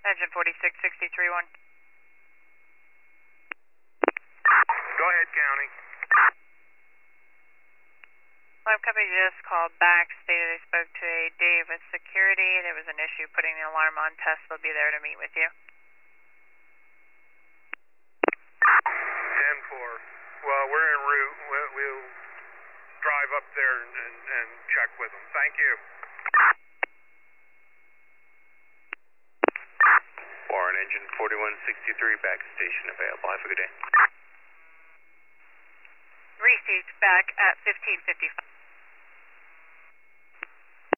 Engine 46631. Go ahead, County. Lab company just called back, stated they spoke to a Davis security. There was an issue putting the alarm on test. They'll be there to meet with you. 10-4. Well, we're en route. We'll drive up there and check with them. Thank you. Warren, engine 4163, back station available. Have a good day. Received back at 1555.